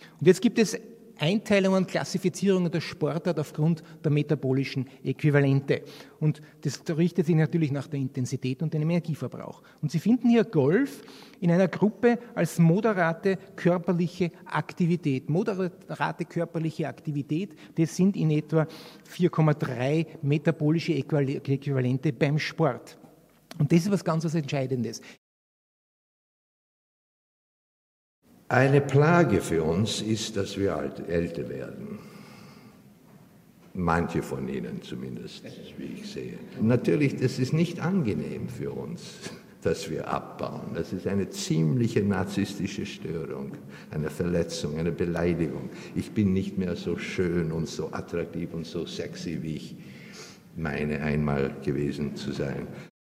Und jetzt gibt es Einteilungen und Klassifizierungen der Sportart aufgrund der metabolischen Äquivalente. Und das richtet sich natürlich nach der Intensität und dem Energieverbrauch. Und Sie finden hier Golf in einer Gruppe als moderate körperliche Aktivität. Moderate körperliche Aktivität, das sind in etwa 4,3 metabolische Äquivalente beim Sport. Und das ist was ganz Entscheidendes. Eine Plage für uns ist, dass wir älter werden. Manche von Ihnen zumindest, wie ich sehe. Natürlich, das ist nicht angenehm für uns, dass wir abbauen. Das ist eine ziemliche narzisstische Störung, eine Verletzung, eine Beleidigung. Ich bin nicht mehr so schön und so attraktiv und so sexy, wie ich meine, einmal gewesen zu sein.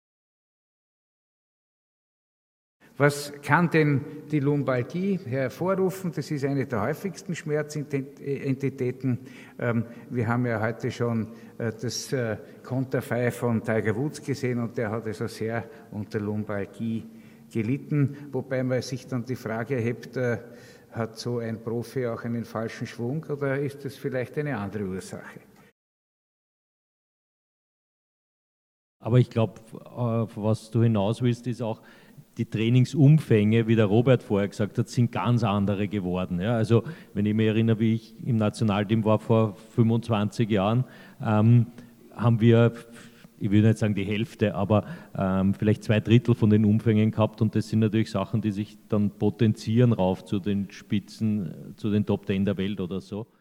Was kann denn die Lumbalgie hervorrufen? Das ist eine der häufigsten Schmerzentitäten. Wir haben ja heute schon das Konterfei von Tiger Woods gesehen und der hat also sehr unter Lumbalgie gelitten, wobei man sich dann die Frage erhebt, hat so ein Profi auch einen falschen Schwung oder ist das vielleicht eine andere Ursache? Aber ich glaube, was du hinaus willst, ist auch, die Trainingsumfänge, wie der Robert vorher gesagt hat, sind ganz andere geworden. Ja, also wenn ich mich erinnere, wie ich im Nationalteam war vor 25 Jahren, haben wir, ich will nicht sagen die Hälfte, aber vielleicht 2/3 von den Umfängen gehabt und das sind natürlich Sachen, die sich dann potenzieren rauf zu den Spitzen, zu den Top 10 der Welt oder so.